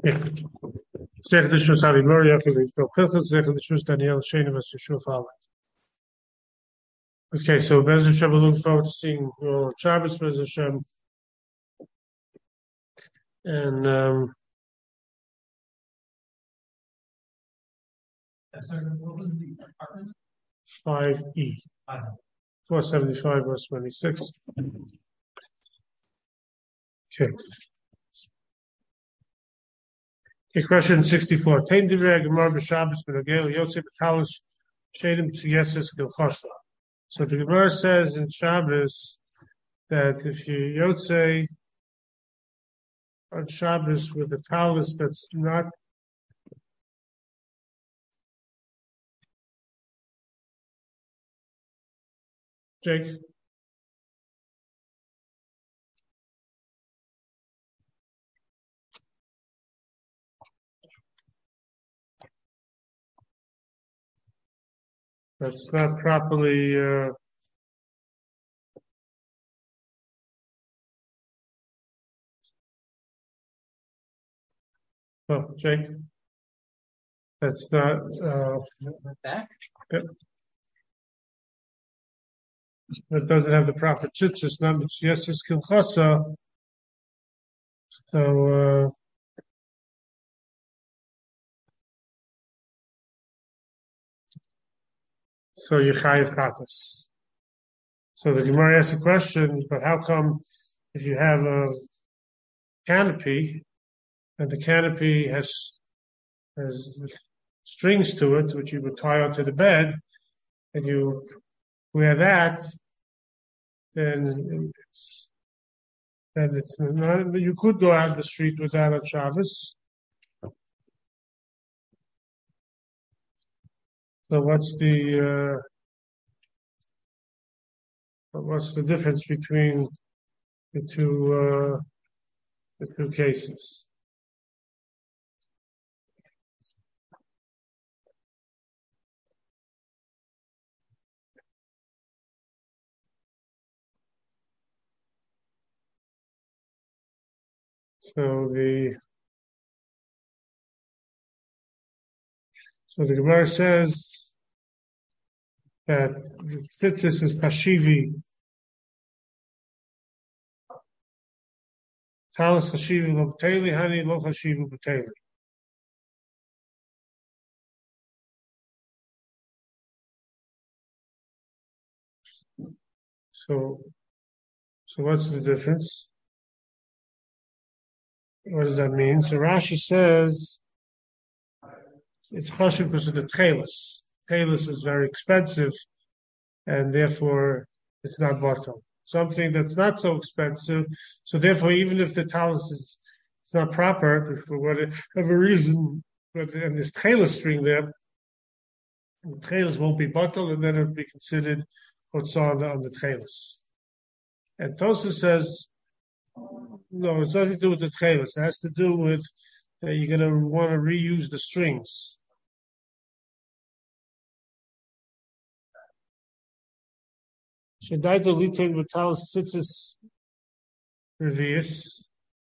Yeah. Zeg the Shus Hari Murray after the Pilchus, Zeg the Shus Daniel Shane of us Yeshua Fowler. Okay, so Bez Hashem, we look forward to seeing you all on Shabbos, Bez Hashem. And 5E. 475 verse 26. Okay. Okay, question 64. Tain Divrei Gemara b'Shabbos b'Nogel Yotze b'Talus Shedim Tzuyeses Gilchosla. So the Gemara says in Shabbos that if you Yotze on Shabbos with a talus that's not Jake. That's not properly Jake. That's not back. Yep. That doesn't have the proper tzitzis. Not yes, it's kilchasa. So you chayiv chatas. So the Gemara asks a question, but how come if you have a canopy and the canopy has strings to it, which you would tie onto the bed, and you wear that, then it's not, you could go out the street with that on Shabbos. So what's the difference between the two cases? So the Gemara says that the tzitzis is pashivi. Talis chashivi lo b'teili, hani lo chashivi b'teili. So what's the difference? What does that mean? So Rashi says it's chashuv because of the tchelis. Tchelis is very expensive, and therefore it's not bottom. Something that's not so expensive, so therefore even if the talus is it's not proper for whatever reason, and this tchelis string there, the tchelis won't be bottled, and then it'll be considered what's on the tchelis. And Tosafos says, no, it's nothing to do with the tchelis. It has to do with that you're going to want to reuse the strings. Shedaita litain v'talis tzitzis revius.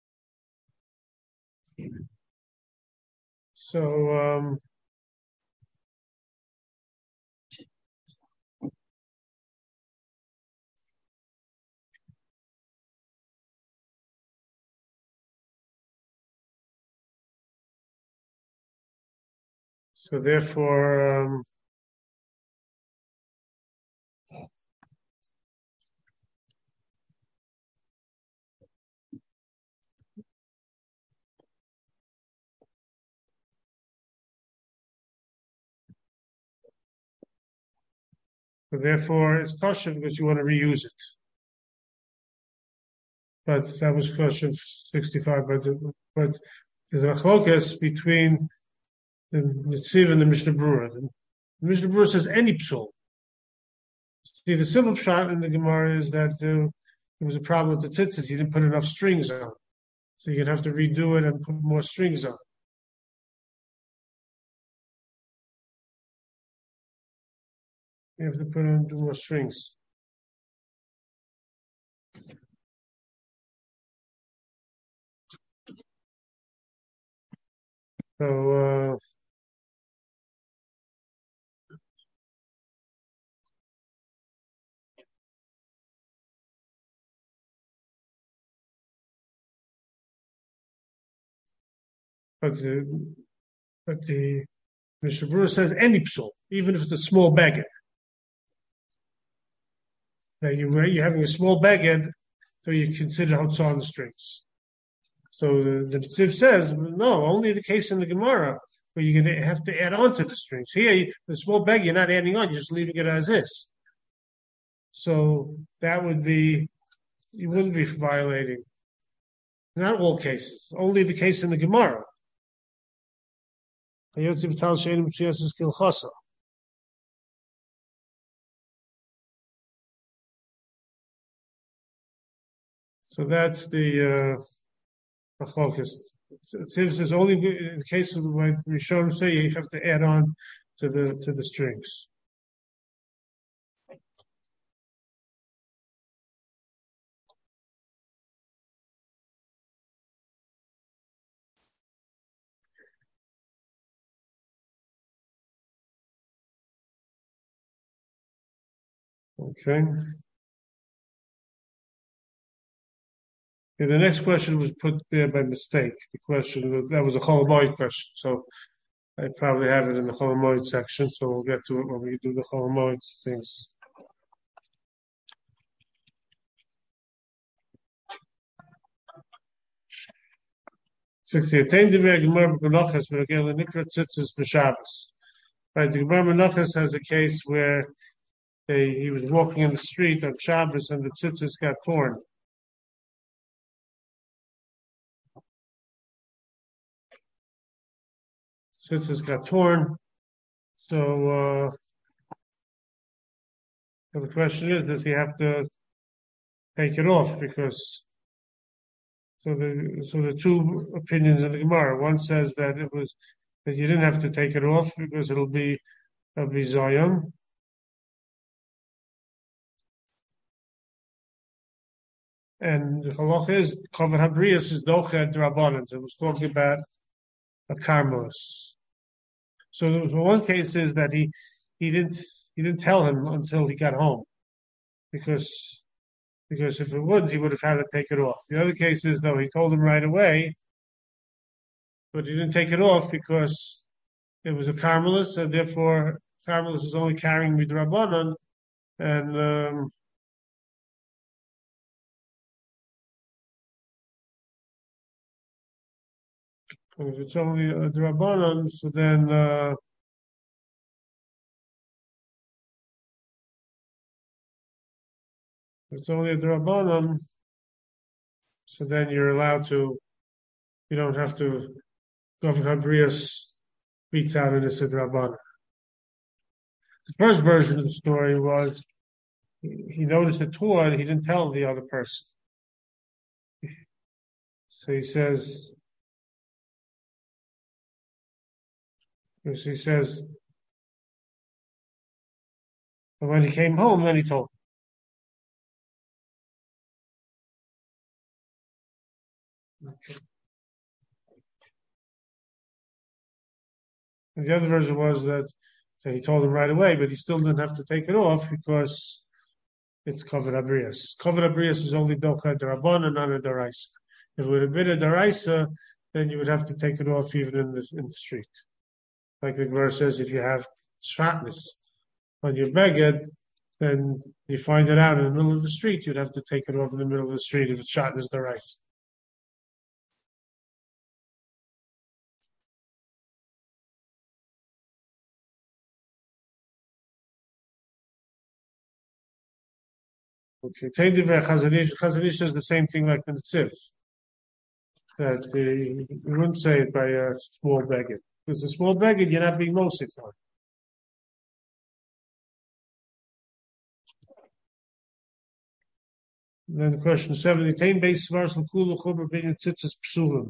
So therefore, it's kosher because you want to reuse it. But that was question 65. But there's a chlokas between the Netziv and the Mishnah Berurah. The Mishnah Berurah says any psul. See, the simple shot in the Gemara is that there was a problem with the tzitzis. He didn't put enough strings on. So you'd have to redo it and put more strings on. You have to put on more strings. So, but the Mishnah Berurah says any psul, even if it's a small baguette. That you're having a small baguette, so you consider hotzah on the strings. So the Tziv says, no, only the case in the Gemara where you're going to have to add on to the strings. Here, the small bag, you're not adding on, you're just leaving it as is. So that would be, you wouldn't be violating. Not all cases, only the case in the Gemara. So that's the focus. It says only in the case of when Rishonim say you have to add on to the strings. Okay. The next question was put there by mistake. The question that was a Chol Hamoed question, so I probably have it in the Chol Hamoed section. So we'll get to it when we do the Chol Hamoed things. Right, the Gemara Menachos has a case where he was walking in the street on Shabbos and the tzitzis got torn. Tzitzis got torn. So the question is, does he have to take it off? Because the two opinions in the Gemara. One says that that you didn't have to take it off because it'll be Zion. And the halacha is Kavod Habrius is Dochet Rabbanan. It was talking about a karmelis. So there was one case is that he didn't tell him until he got home, because if it would, he would have had to take it off. The other case is though he told him right away, but he didn't take it off because it was a karmelis, and therefore karmelis is only carrying midrabanan, and if it's only a drabanan, so then if it's only a drabanan, so then you're allowed to. You don't have to. Governor Habrius beats out in the drabanan. The first version of the story was he noticed it tore and he didn't tell the other person. So he says. Because he says, and when he came home, then he told him. Okay. And the other version was that he told him right away, but he still didn't have to take it off because it's Kavod Habrius. Kavod Habrius is only Docha D'Rabban and not a Daraisa. If it would have been a Daraisa, then you would have to take it off even in the street. Like the Gemara says, if you have shatnez on your beged, then you find it out in the middle of the street, you'd have to take it off in the middle of the street if it's shatnez daraisa. Okay, Chazon Ish says the same thing like the Netziv, that you wouldn't say it by a small beged. Because a small beged, you're not being mosif on. Then question 7, Tain base svars l'kulu chomer b'nyan tzitzis psulim.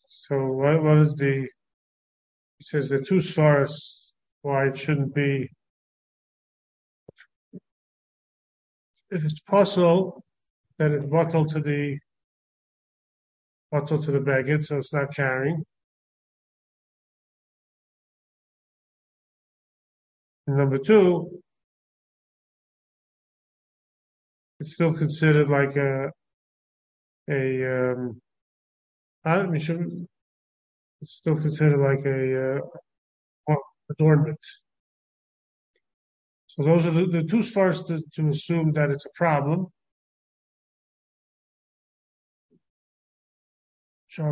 So what is he says the two svaras why it shouldn't be, if it's possible, then it's bottled to the baggage, so it's not carrying. And number two, it's still considered like it's still considered like a adornment. So those are the two svaras to assume that it's a problem. No,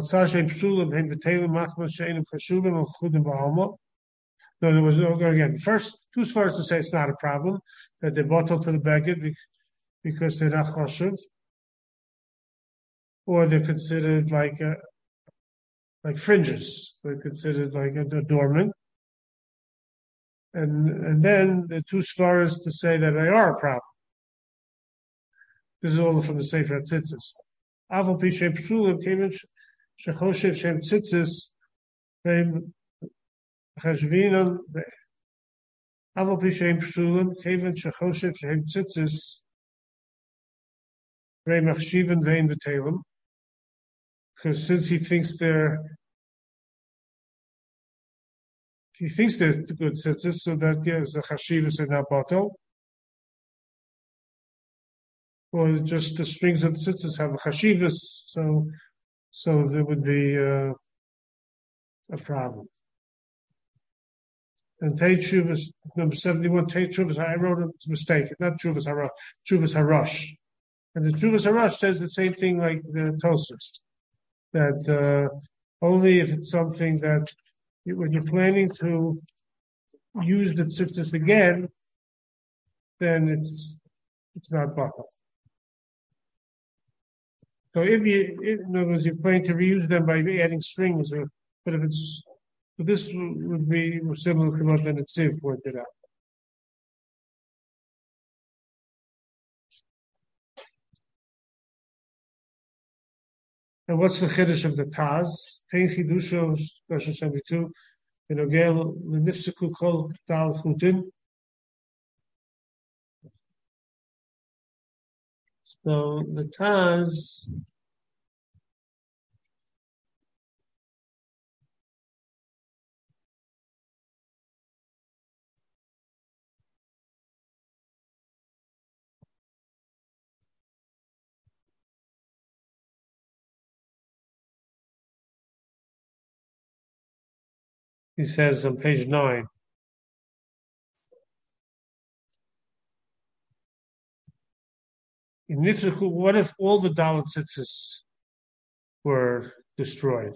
there was again the first two svaras to say it's not a problem, that they're bottled to the baggage because they're not chashuv, or they're considered like fringes. They're considered like an adornment. And then the two svaras to say that they are a problem. This is all from the Sefer Tzitzis. Aval pi shem psulim kevin shechoshev shem tzitzis veim chashvinan aval pi shem psulim kevin shechoshev shem tzitzis veim chashivan veim v'telim. Because since he thinks they're good tzitzis, so that gives the chashivas in that bottle. Or just the strings of the tzitzis have a chashivas, so there would be a problem. And Tei Tshuvas, number 71, Tei Tshuvas, I wrote a mistake. It's not Tshuvas Harash, Tshuvas Harash. And the Tshuvas Harash says the same thing like the Tosfos, that only if it's something that when you're planning to use the tzitzis again, then it's not bottled. So in other words, you're planning to reuse them by adding strings, but if it's, so this would be similar to what the Netziv pointed out. And what's the chiddush of the Taz? Tein chidusho, verse 72, v'nogel l'nifsiku kol dal chutin. So the Taz he says on page 9. What if all the Dalet tzitzis were destroyed?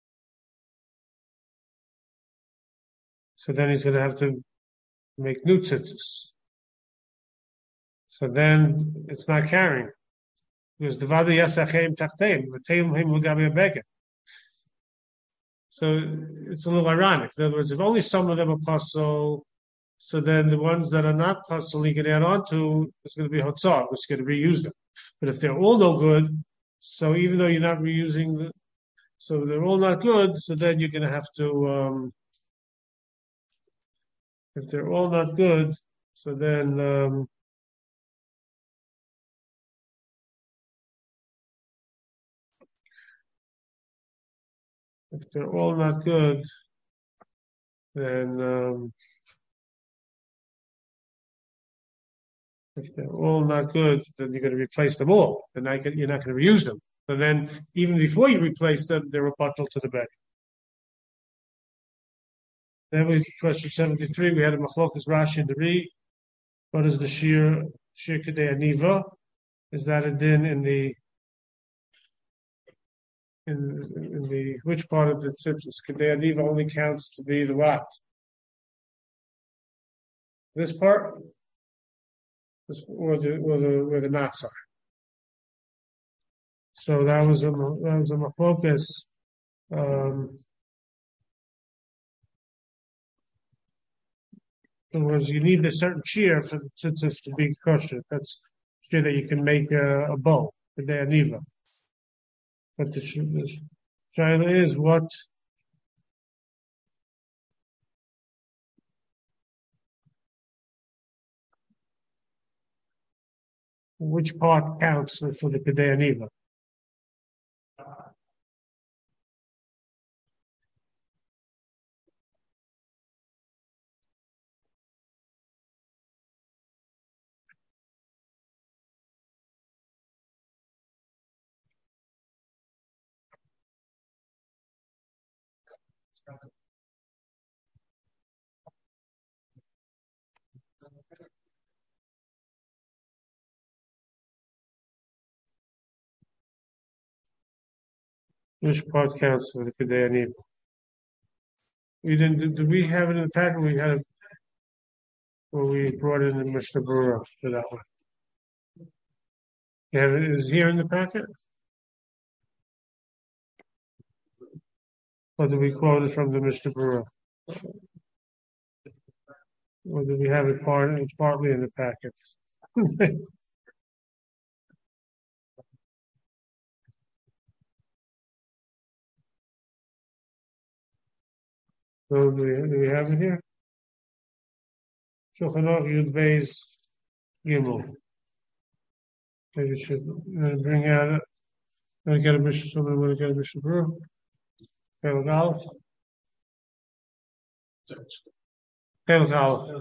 So then he's going to have to make new tzitzis. So then it's not carrying. Because the Vada Yasachem Tachteim, the Taim Him Mugabe Beket. So it's a little ironic. In other words, if only some of them are puzzle, so then the ones that are not puzzle you can add on to, it's going to be hotzah, it's going to reuse them. But if they're all no good, so even though you're not reusing them, so they're all not good, so then you're going to have to, if they're all not good, so then, if they're all not good, then if they're all not good, then you're going to replace them all. Then you're not going to reuse them. And then even before you replace them, they're a bottle to the bag. Then we question 73. We had a machlokas Rashi and the Ri. What is the shir kedei aniva? Is that a din in the which part of the tzitzis? Kedei aniva only counts to be the what? This part, or the knots are. So that was a machlokas. In other words, you need a certain shear for the tzitzis to be kosher. That's shear that you can make a bow, kedei aniva. But the Shaila is what? Which part counts for the Kedei Aniva? Which part counts for the Kedei Aniva? We didn't. Did we have it in the packet? We had it, or we brought it in the Mishnah Berurah for that one. You have it is here in the packet, or did we quote it from the Mishnah Berurah? Or did we have it partly in the packet? So do we have it here? Shulchan Aruch Yud Beis Gimel. Maybe we should bring out. Let me get a Mishnah. Somebody want to get a Mishnah Berurah? Pelek Aleph. Pelek Aleph.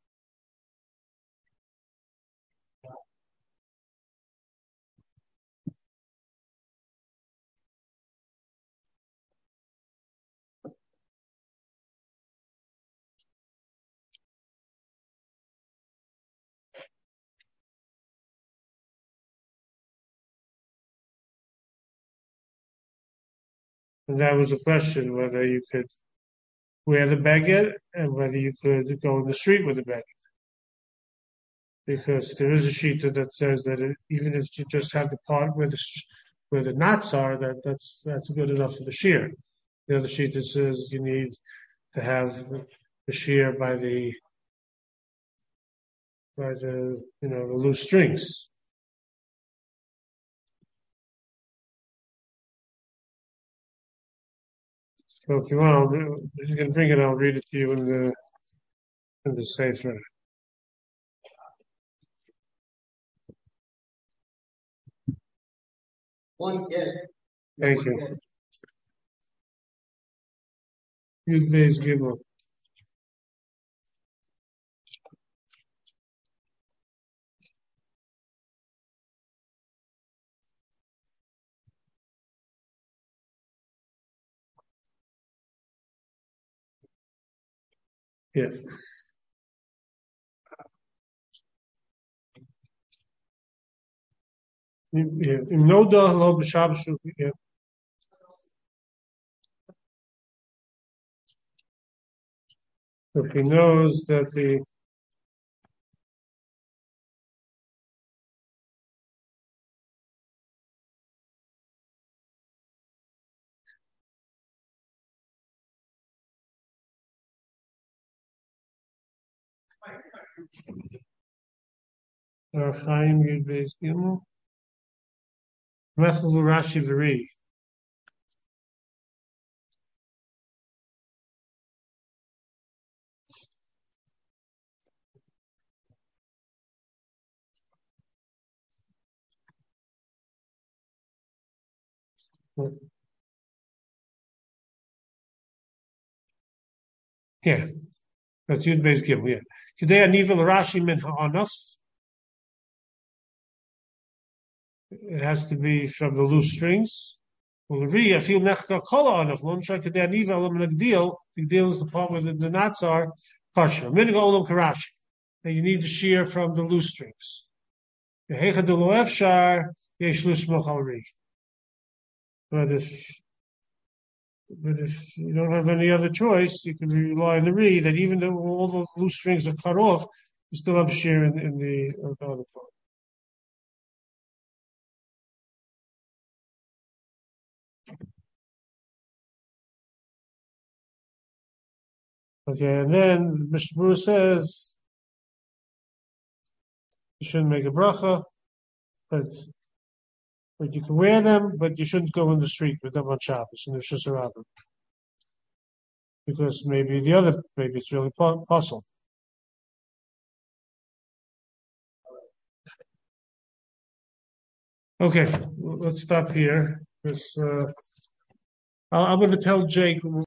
And that was a question whether you could wear the beged and whether you could go in the street with the beged. Because there is a shita that says that even if you just have the part where the knots are, that's good enough for the shear. The other shita says you need to have the shear by the the loose strings. So if you want, you can bring it. I'll read it to you in the sefer. Thank you. Yud Beis Gimel. Yes. No doubt, lo b'Shabbos. If he knows that the Chaim Yud Beis Gimel. Mechel Rashi V'ri. Yeah, that's Yud Beis Gimel. Yeah, Kedei Aniva Rashi Min Ha'anaf. It has to be from the loose strings. Well, the Ri, I feel Nechka Kola Anaf. Lon Shai Kedei Aniva Olam Nagdil. The deal is the part where the knots are kosher. Minig Olam Karashi. And you need the shear from the loose strings. Hecha de lo efshar yesh lishmoch al Ri. But if you don't have any other choice, you can rely on the Ri that even though all the loose strings are cut off, you still have a shear in the other part. Okay, and then Mishnah Berurah says you shouldn't make a bracha, but But you can wear them, but you shouldn't go in the street with them on Shabbos in the Rosh Hashanah. Because maybe it's really possible. Okay, let's stop here. I'm going to tell Jake